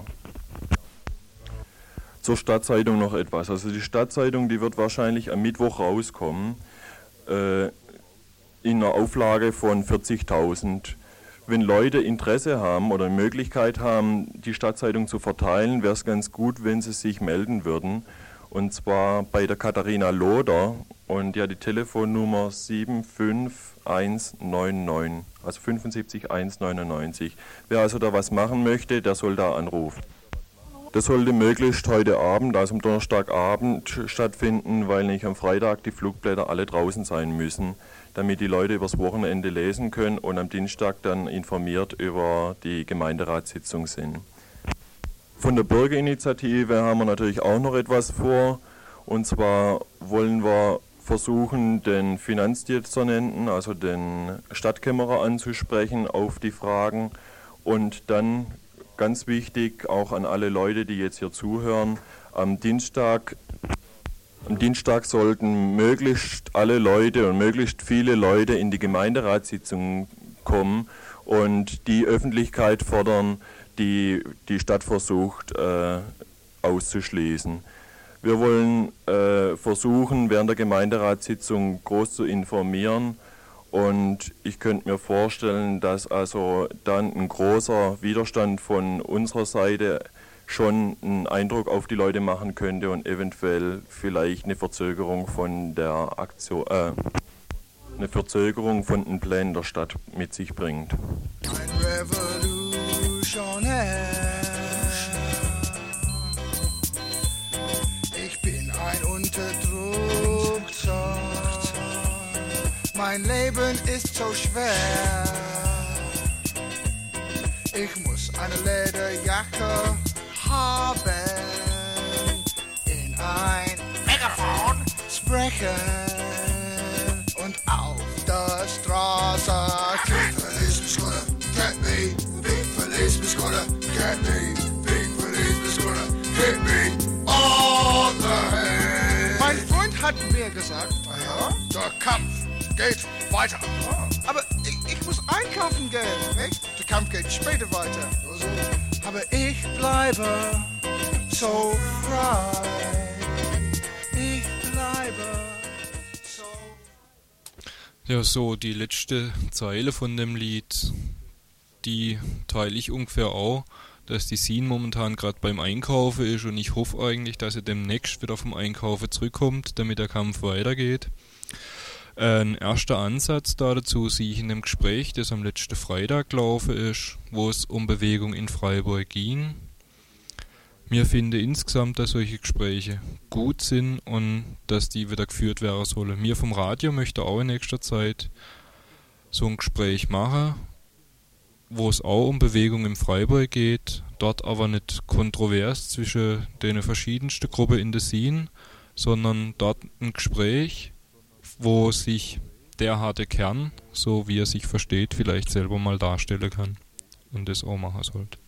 Zur Stadtzeitung noch etwas. Also die Stadtzeitung, die wird wahrscheinlich am Mittwoch rauskommen, äh, in einer Auflage von vierzigtausend. Wenn Leute Interesse haben oder Möglichkeit haben, die Stadtzeitung zu verteilen, wäre es ganz gut, wenn sie sich melden würden. Und zwar bei der Katharina Loder und ja die Telefonnummer sieben fünf eins neun neun, also fünfundsiebzig eins neunundneunzig. Wer also da was machen möchte, der soll da anrufen. Das sollte möglichst heute Abend, also am Donnerstagabend stattfinden, weil nicht am Freitag die Flugblätter alle draußen sein müssen, damit die Leute übers Wochenende lesen können und am Dienstag dann informiert über die Gemeinderatssitzung sind. Von der Bürgerinitiative haben wir natürlich auch noch etwas vor, und zwar wollen wir versuchen, den Finanzdezernenten, also den Stadtkämmerer anzusprechen auf die Fragen und dann ganz wichtig, auch an alle Leute, die jetzt hier zuhören, am Dienstag, am Dienstag sollten möglichst alle Leute und möglichst viele Leute in die Gemeinderatssitzung kommen und die Öffentlichkeit fordern, die die Stadt versucht äh, auszuschließen. Wir wollen äh, versuchen, während der Gemeinderatssitzung groß zu informieren. Und ich könnte mir vorstellen, dass also dann ein großer Widerstand von unserer Seite schon einen Eindruck auf die Leute machen könnte und eventuell vielleicht eine Verzögerung von der Aktion, äh, eine Verzögerung von den Plänen der Stadt mit sich bringt. Ein Revolutionär. Ich bin ein Unterdrückter. Mein Leben ist so schwer. Ich muss eine Lederjacke haben, in ein Megafon sprechen und auf der Straße Big policeman's gonna get me, big policeman's gonna get me, big policeman's gonna hit me on the head. Mein Freund hat mir gesagt, ja, der Kampf geht weiter. Aber ich, ich muss einkaufen gehen, nicht? Der Kampf geht später weiter. Aber ich bleibe so frei. Ich bleibe so. Ja, so die letzte Zeile von dem Lied, die teile ich ungefähr auch, dass die Sien momentan gerade beim Einkaufen ist und ich hoffe eigentlich, dass er demnächst wieder vom Einkaufen zurückkommt, damit der Kampf weitergeht. Ein erster Ansatz da dazu sehe ich in dem Gespräch, das am letzten Freitag gelaufen ist, wo es um Bewegung in Freiburg ging. Mir finde insgesamt, dass solche Gespräche gut sind und dass die wieder geführt werden sollen. Mir vom Radio möchte auch in nächster Zeit so ein Gespräch machen, wo es auch um Bewegung in Freiburg geht, dort aber nicht kontrovers zwischen den verschiedensten Gruppen in der Sien, sondern dort ein Gespräch, wo sich der harte Kern, so wie er sich versteht, vielleicht selber mal darstellen kann und das auch machen sollte.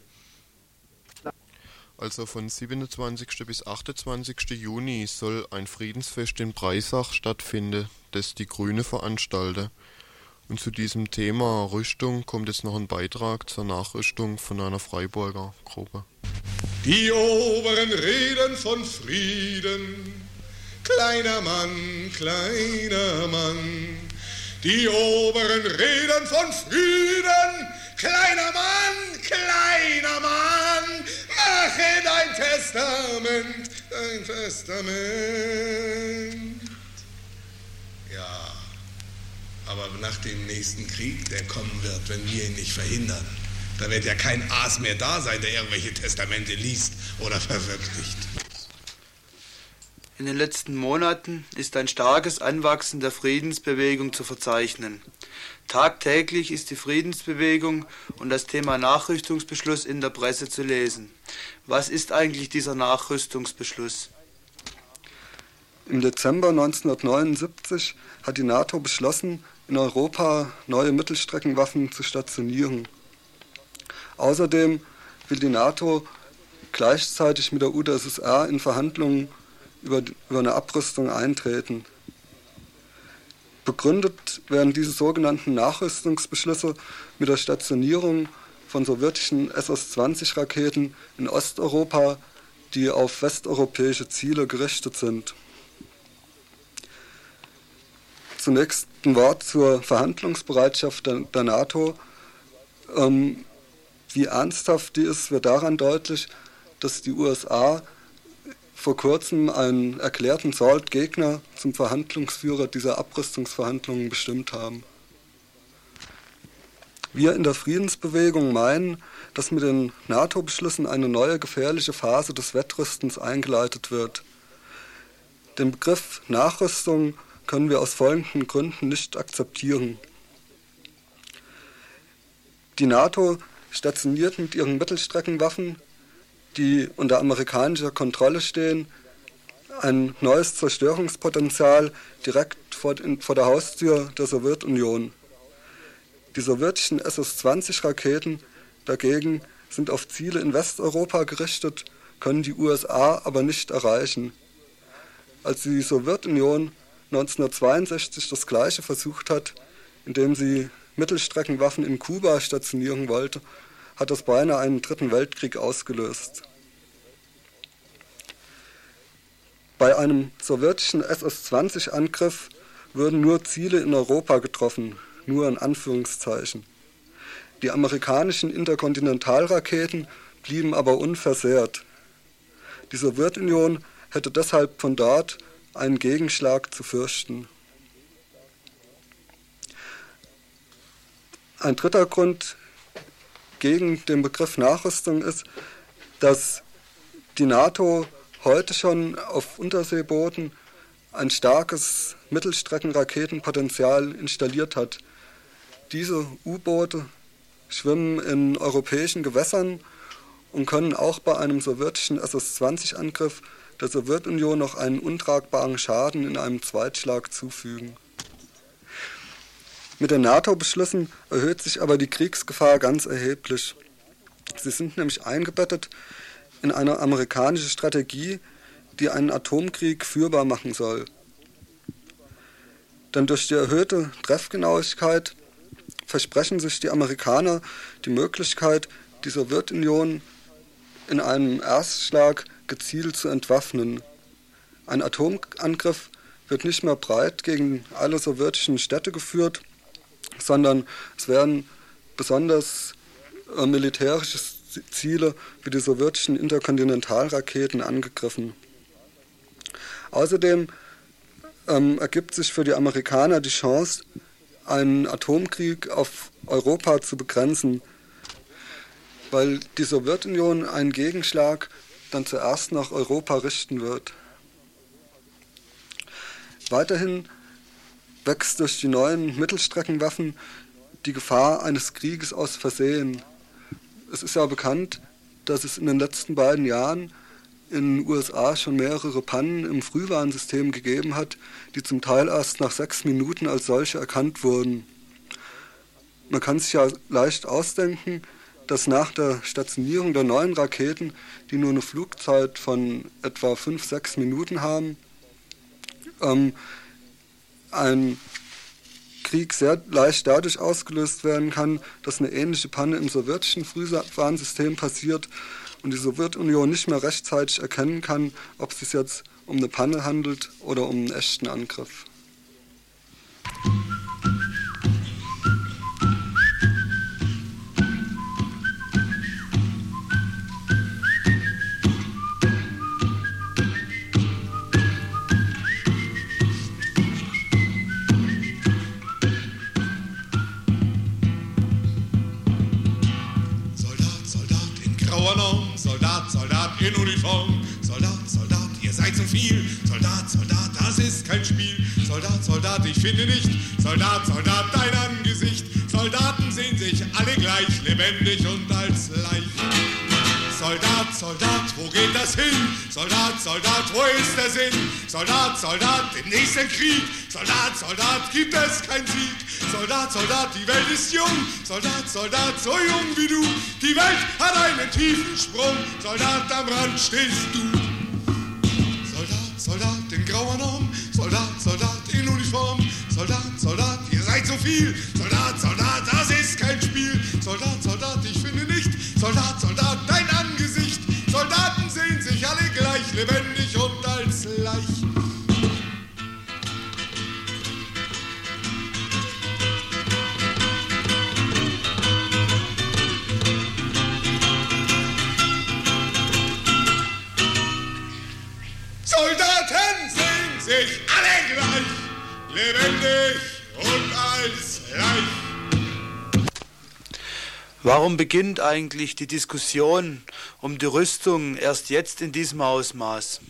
Also von siebenundzwanzigsten bis achtundzwanzigsten Juni soll ein Friedensfest in Breisach stattfinden, das die Grüne veranstalten. Und zu diesem Thema Rüstung kommt jetzt noch ein Beitrag zur Nachrüstung von einer Freiburger Gruppe. Die Oberen reden von Frieden. Kleiner Mann, kleiner Mann, die Oberen reden von Frieden. Kleiner Mann, kleiner Mann, mache dein Testament, dein Testament. Ja, aber nach dem nächsten Krieg, der kommen wird, wenn wir ihn nicht verhindern, da wird ja kein Aas mehr da sein, der irgendwelche Testamente liest oder verwirklicht. In den letzten Monaten ist ein starkes Anwachsen der Friedensbewegung zu verzeichnen. Tagtäglich ist die Friedensbewegung und das Thema Nachrüstungsbeschluss in der Presse zu lesen. Was ist eigentlich dieser Nachrüstungsbeschluss? Im Dezember neunzehnhundertneunundsiebzig hat die NATO beschlossen, in Europa neue Mittelstreckenwaffen zu stationieren. Außerdem will die NATO gleichzeitig mit der U d S S R in Verhandlungen über, über eine Abrüstung eintreten. Begründet werden diese sogenannten Nachrüstungsbeschlüsse mit der Stationierung von sowjetischen S S zwanzig Raketen in Osteuropa, die auf westeuropäische Ziele gerichtet sind. Zunächst ein Wort zur Verhandlungsbereitschaft der, der NATO. Ähm, wie ernsthaft die ist, wird daran deutlich, dass die U S A vor kurzem einen erklärten SALT-Gegner zum Verhandlungsführer dieser Abrüstungsverhandlungen bestimmt haben. Wir in der Friedensbewegung meinen, dass mit den NATO-Beschlüssen eine neue gefährliche Phase des Wettrüstens eingeleitet wird. Den Begriff Nachrüstung können wir aus folgenden Gründen nicht akzeptieren. Die NATO stationiert mit ihren Mittelstreckenwaffen, die unter amerikanischer Kontrolle stehen, ein neues Zerstörungspotenzial direkt vor, in, vor der Haustür der Sowjetunion. Die sowjetischen S S zwanzig Raketen dagegen sind auf Ziele in Westeuropa gerichtet, können die U S A aber nicht erreichen. Als die Sowjetunion neunzehnhundertzweiundsechzig das Gleiche versucht hat, indem sie Mittelstreckenwaffen in Kuba stationieren wollte, hat das beinahe einen dritten Weltkrieg ausgelöst. Bei einem sowjetischen S S zwanzig Angriff würden nur Ziele in Europa getroffen, nur in Anführungszeichen. Die amerikanischen Interkontinentalraketen blieben aber unversehrt. Die Sowjetunion hätte deshalb von dort einen Gegenschlag zu fürchten. Ein dritter Grund gegen den Begriff Nachrüstung ist, dass die NATO heute schon auf Unterseebooten ein starkes Mittelstreckenraketenpotenzial installiert hat. Diese U-Boote schwimmen in europäischen Gewässern und können auch bei einem sowjetischen S S zwanzig Angriff der Sowjetunion noch einen untragbaren Schaden in einem Zweitschlag zufügen. Mit den NATO-Beschlüssen erhöht sich aber die Kriegsgefahr ganz erheblich. Sie sind nämlich eingebettet in eine amerikanische Strategie, die einen Atomkrieg führbar machen soll. Denn durch die erhöhte Treffgenauigkeit versprechen sich die Amerikaner die Möglichkeit, die Sowjetunion in einem Erstschlag gezielt zu entwaffnen. Ein Atomangriff wird nicht mehr breit gegen alle sowjetischen Städte geführt, sondern es werden besonders äh, militärische Ziele wie die sowjetischen Interkontinentalraketen angegriffen. Außerdem ähm, ergibt sich für die Amerikaner die Chance, einen Atomkrieg auf Europa zu begrenzen, weil die Sowjetunion einen Gegenschlag dann zuerst nach Europa richten wird. Weiterhin wächst durch die neuen Mittelstreckenwaffen die Gefahr eines Krieges aus Versehen. Es ist ja bekannt, dass es in den letzten beiden Jahren in den U S A schon mehrere Pannen im Frühwarnsystem gegeben hat, die zum Teil erst nach sechs Minuten als solche erkannt wurden. Man kann sich ja leicht ausdenken, dass nach der Stationierung der neuen Raketen, die nur eine Flugzeit von etwa fünf, sechs Minuten haben, ähm, ein Krieg sehr leicht dadurch ausgelöst werden kann, dass eine ähnliche Panne im sowjetischen Frühwarnsystem passiert und die Sowjetunion nicht mehr rechtzeitig erkennen kann, ob es sich jetzt um eine Panne handelt oder um einen echten Angriff. Soldat, Soldat in Uniform, Soldat, Soldat, ihr seid zu viel, Soldat, Soldat, das ist kein Spiel, Soldat, Soldat, ich finde nicht, Soldat, Soldat, dein Angesicht, Soldaten sehen sich alle gleich, lebendig und als Leich. Soldat, Soldat, wo geht das hin? Soldat, Soldat, wo ist der Sinn? Soldat, Soldat, im nächsten Krieg, Soldat, Soldat, gibt es keinen Sieg. Soldat, Soldat, die Welt ist jung, Soldat, Soldat, so jung wie du. Die Welt hat einen tiefen Sprung, Soldat, am Rand stehst du. Soldat, Soldat, in grauer Norm, Soldat, Soldat, in Uniform, Soldat, Soldat, ihr seid so viel, Soldat, Soldat, das ist kein Spiel. Soldat, Soldat, ich finde nicht, Soldat, Soldat, dein Angesicht. Soldaten sehen sich alle gleich, lebendig und als Leich. Soldaten sehen sich alle gleich, lebendig und als Leich. Warum beginnt eigentlich die Diskussion um die Rüstung erst jetzt in diesem Ausmaß?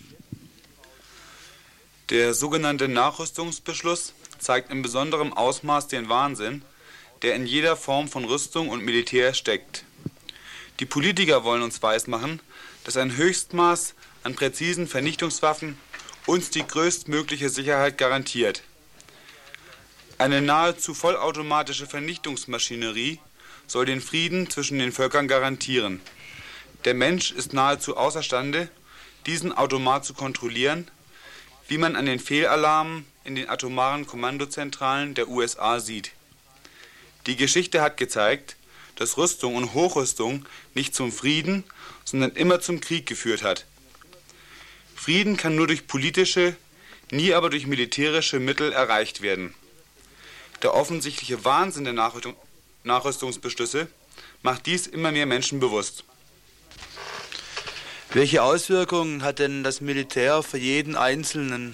Der sogenannte Nachrüstungsbeschluss zeigt in besonderem Ausmaß den Wahnsinn, der in jeder Form von Rüstung und Militär steckt. Die Politiker wollen uns weismachen, dass ein Höchstmaß an präzisen Vernichtungswaffen uns die größtmögliche Sicherheit garantiert. Eine nahezu vollautomatische Vernichtungsmaschinerie soll den Frieden zwischen den Völkern garantieren. Der Mensch ist nahezu außerstande, diesen Automat zu kontrollieren, wie man an den Fehlalarmen in den atomaren Kommandozentralen der U S A sieht. Die Geschichte hat gezeigt, dass Rüstung und Hochrüstung nicht zum Frieden, sondern immer zum Krieg geführt hat. Frieden kann nur durch politische, nie aber durch militärische Mittel erreicht werden. Der offensichtliche Wahnsinn der Nachrüstung Nachrüstungsbeschlüsse macht dies immer mehr Menschen bewusst. Welche Auswirkungen hat denn das Militär für jeden Einzelnen?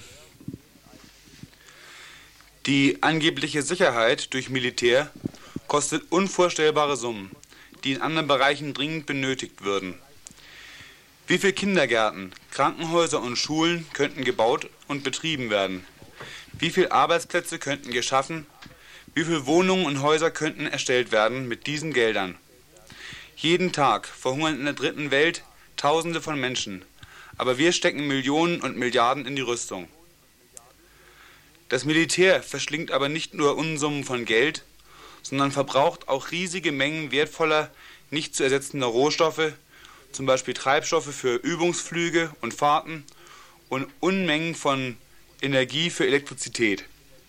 Die angebliche Sicherheit durch Militär kostet unvorstellbare Summen, die in anderen Bereichen dringend benötigt würden. Wie viele Kindergärten, Krankenhäuser und Schulen könnten gebaut und betrieben werden? Wie viele Arbeitsplätze könnten geschaffen? Wie viele Wohnungen und Häuser könnten erstellt werden mit diesen Geldern? Jeden Tag verhungern in der dritten Welt Tausende von Menschen, aber wir stecken Millionen und Milliarden in die Rüstung. Das Militär verschlingt aber nicht nur Unsummen von Geld, sondern verbraucht auch riesige Mengen wertvoller, nicht zu ersetzender Rohstoffe, zum Beispiel Treibstoffe für Übungsflüge und Fahrten und Unmengen von Energie für Elektrizität.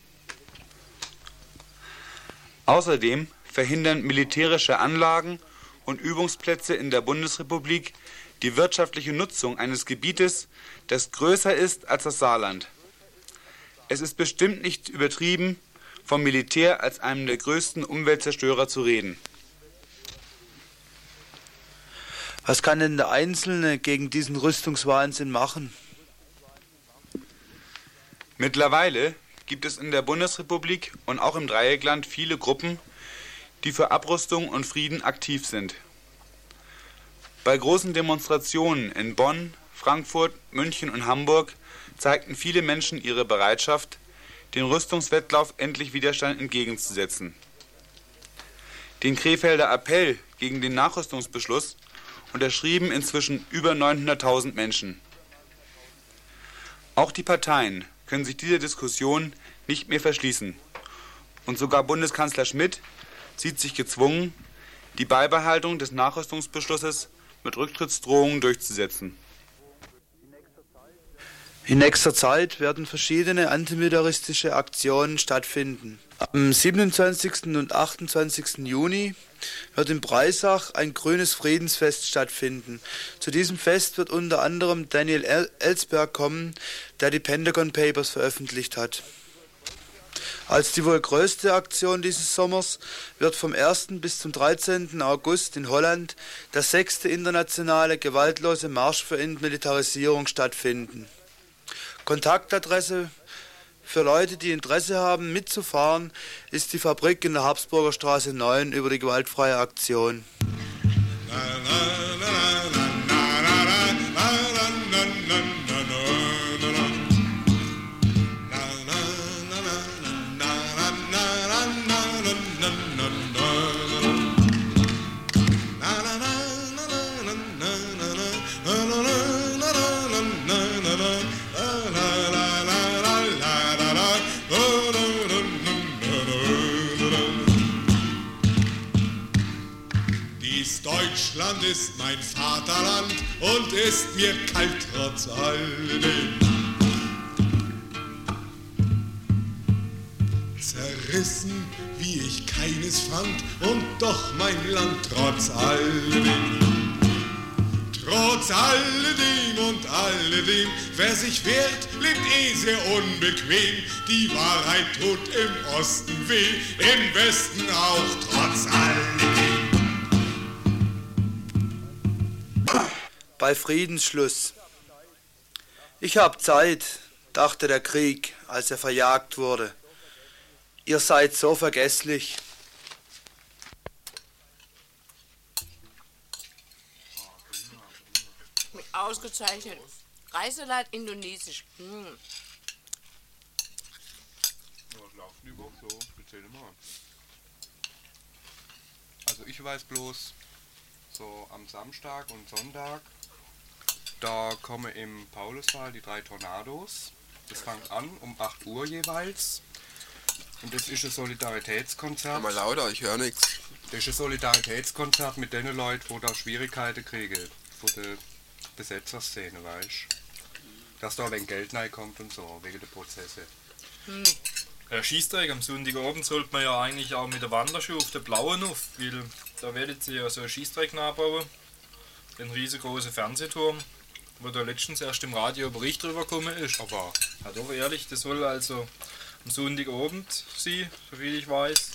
Außerdem verhindern militärische Anlagen und Übungsplätze in der Bundesrepublik die wirtschaftliche Nutzung eines Gebietes, das größer ist als das Saarland. Es ist bestimmt nicht übertrieben, vom Militär als einem der größten Umweltzerstörer zu reden. Was kann denn der Einzelne gegen diesen Rüstungswahnsinn machen? Mittlerweile gibt es in der Bundesrepublik und auch im Dreieckland viele Gruppen, die für Abrüstung und Frieden aktiv sind. Bei großen Demonstrationen in Bonn, Frankfurt, München und Hamburg zeigten viele Menschen ihre Bereitschaft, den Rüstungswettlauf endlich Widerstand entgegenzusetzen. Den Krefelder Appell gegen den Nachrüstungsbeschluss unterschrieben inzwischen über neunhunderttausend Menschen. Auch die Parteien können sich dieser Diskussion nicht mehr verschließen. Und sogar Bundeskanzler Schmidt sieht sich gezwungen, die Beibehaltung des Nachrüstungsbeschlusses mit Rücktrittsdrohungen durchzusetzen. In nächster Zeit werden verschiedene antimilitaristische Aktionen stattfinden. Am siebenundzwanzigsten und achtundzwanzigsten Juni wird in Breisach ein grünes Friedensfest stattfinden. Zu diesem Fest wird unter anderem Daniel Ellsberg kommen, der die Pentagon Papers veröffentlicht hat. Als die wohl größte Aktion dieses Sommers wird vom ersten bis zum dreizehnten August in Holland der sechste internationale gewaltlose Marsch für Entmilitarisierung stattfinden. Kontaktadresse für Leute, die Interesse haben, mitzufahren, ist die Fabrik in der Habsburger Straße neun über die gewaltfreie Aktion. Deutschland ist mein Vaterland und ist mir kalt trotz alledem. Zerrissen, wie ich keines fand, und doch mein Land trotz alledem. Trotz alledem und alledem, wer sich wehrt, lebt eh sehr unbequem. Die Wahrheit tut im Osten weh, im Westen auch trotz alledem. Bei Friedensschluss. Ich hab Zeit, dachte der Krieg, als er verjagt wurde. Ihr seid so vergesslich. Ausgezeichnet. Reisalat indonesisch. Hm. Was laufen die überhaupt so? Erzähl mal. Also ich weiß bloß, so am Samstag und Sonntag, da kommen im Paulussaal die drei Tornados. Das fängt an um acht Uhr jeweils. Und das ist ein Solidaritätskonzert. Mal lauter, ich höre nichts. Das ist ein Solidaritätskonzert mit den Leuten, die da Schwierigkeiten kriegen. Von der Besetzerszene, weißt du. Dass da ein wenig Geld reinkommt und so, wegen der Prozesse. Hm. Der Schießträger am Sonntagabend sollte man ja eigentlich auch mit der Wanderschuh auf der blauen auf, weil da werdet ihr ja so einen Schießträger nachbauen. Den riesengroßen Fernsehturm, wo da letztens erst im Radio ein Bericht drüber gekommen ist. Aber ja, doch ehrlich, das soll also am Sonntagabend sein, soviel ich weiß.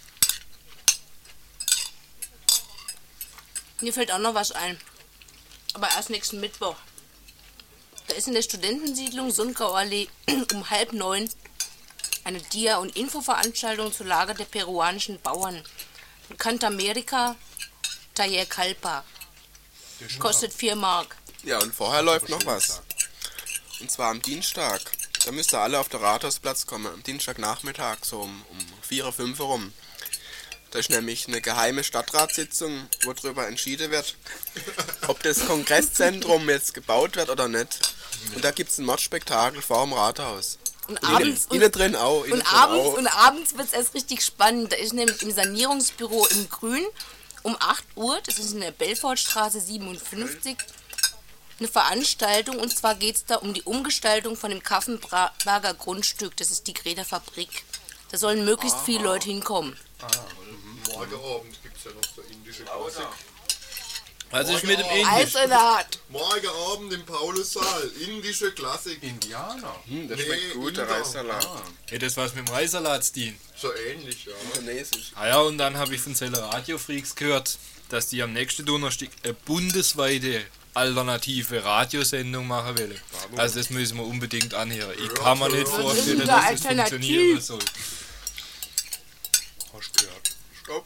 Mir fällt auch noch was ein. aber erst nächsten Mittwoch. Da ist in der Studentensiedlung Sundgauallee um halb neun eine Dia- und Infoveranstaltung zur Lage der peruanischen Bauern. Cantaamerica Taller Kalpa. Kostet vier Mark. Ja, und vorher läuft noch was. Und zwar am Dienstag. Da müsst ihr alle auf den Rathausplatz kommen. Am Dienstagnachmittag, so um, um vier, fünf rum. Da ist nämlich eine geheime Stadtratssitzung, wo darüber entschieden wird, ob das Kongresszentrum jetzt gebaut wird oder nicht. Und da gibt es ein Mordspektakel vor dem Rathaus. Und abends, innen, innen drin auch. Innen und, drin abends auch. und abends wird es erst richtig spannend. Da ist nämlich im Sanierungsbüro im Grün um acht Uhr, das ist in der Belfortstraße siebenundfünfzig, eine Veranstaltung. Und zwar geht es da um die Umgestaltung von dem Kaffenberger Grundstück. Das ist die Greta Fabrik. Da sollen möglichst Aha. viele Leute hinkommen. Ah, mhm. Morgen Abend gibt es ja noch so indische Klassik. Was ist mit dem Indisch? Eissalat. Morgen Abend im Paulussaal. Indische Klassik. Indianer. Hm, das schmeckt gut, der Reissalat. Ja, das was mit dem Reissalat, Steen. So ähnlich, ja. Indonesisch. Ah ja, und dann habe ich von Celle Radio Freaks gehört, dass die am nächsten Donnerstag eine bundesweite alternative Radiosendung machen wollen. Also das müssen wir unbedingt anhören. Ich kann mir nicht vorstellen, dass das funktionieren soll. Hast du gehört? Stopp.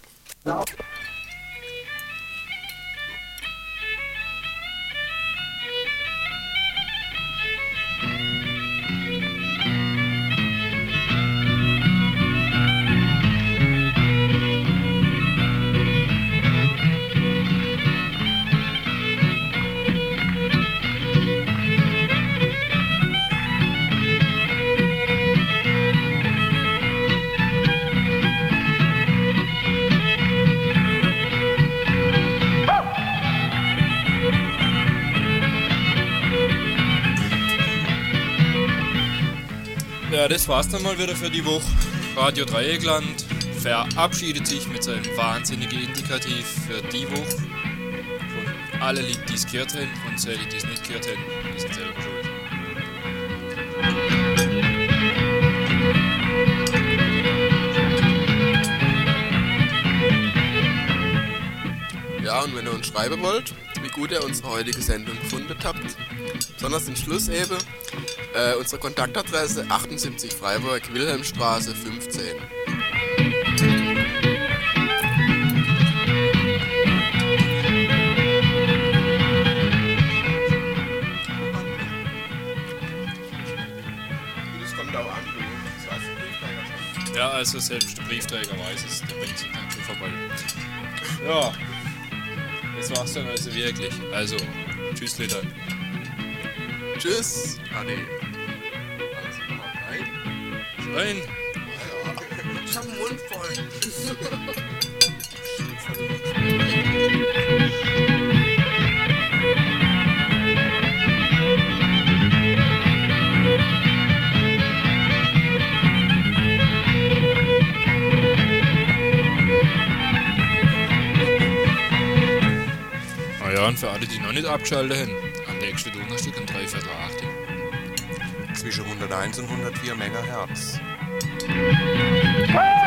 Ja, das war's dann mal wieder für die Woche. Radio Dreieckland verabschiedet sich mit seinem wahnsinnigen Indikativ für die Woche. Und alle Leute, die es gehört haben, und solche, die es nicht gehört haben, die sind selber schuld. Ja, und wenn ihr uns schreiben wollt, wie gut ihr unsere heutige Sendung gefunden habt, besonders den Schluss eben, äh, unsere Kontaktadresse achtundsiebzig Freiburg, Wilhelmstraße fünfzehn. Das kommt auch an, du. Das weiß der Briefträger schon. Ja, also selbst der Briefträger weiß es, der bringt sich dann schon vorbei. Ja, das war's dann also wirklich. Also, tschüss, Litter. Tschüss. Ade. Nein. Ich hab den Mund voll. Ah ja, und für alle, die noch nicht abgeschaltet haben, am nächsten Donnerstag um drei Viertel acht. Zwischen hunderteins und hundertvier Megahertz. Hey!